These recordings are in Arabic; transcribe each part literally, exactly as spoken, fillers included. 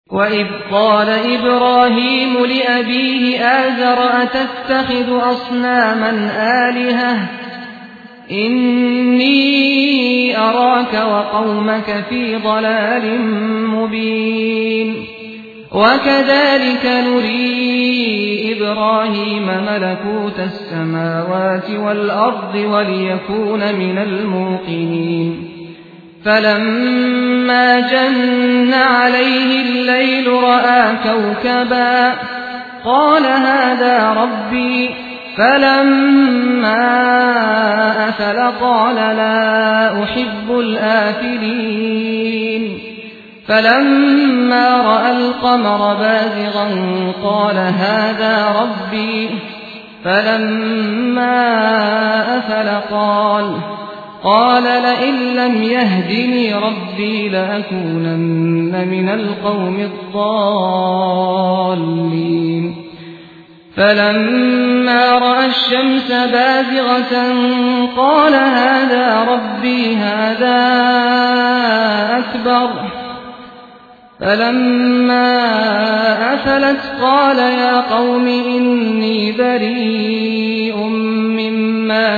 وإذ قال إبراهيم لأبيه آزر أتتخذ أصناما آلهة إني أراك وقومك في ضلال مبين وكذلك نري إبراهيم ملكوت السماوات والأرض وليكون من الموقنين فلما جن عليه الليل رأى كوكبا قال هذا ربي فلما أفل قال لا أحب الآفلين فلما رأى القمر بازغا قال هذا ربي فلما أفل قال قال لئن لم يهدني ربي لأكونن من القوم الضالين فلما رأى الشمس بازغة قال هذا ربي هذا أكبر فلما أفلت قال يا قوم إني بريء مما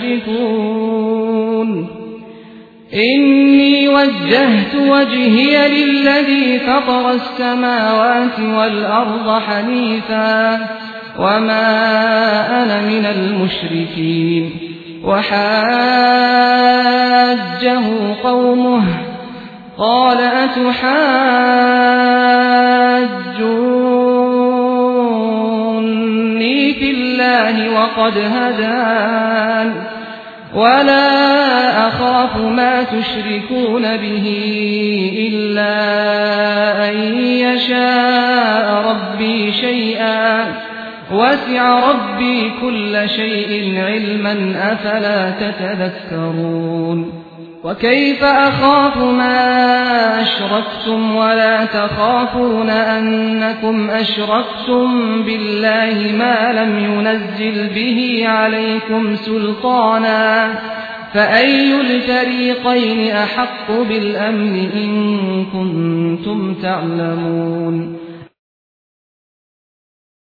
تشركون إني وجهت وجهي للذي فطر السماوات والأرض حنيفا وما أنا من المشركين وحاجه قومه قال أتحاجوني في الله وقد هدان ولا أخاف ما تشركون به إلا أن يشاء ربي شيئا وسع ربي كل شيء علما أفلا تتذكرون وكيف أخاف ما أشركتم ولا تخافون أنكم أشركتم بالله ما لم ينزل به عليكم سلطانا فأي الفريقين أحق بالأمن إن كنتم تعلمون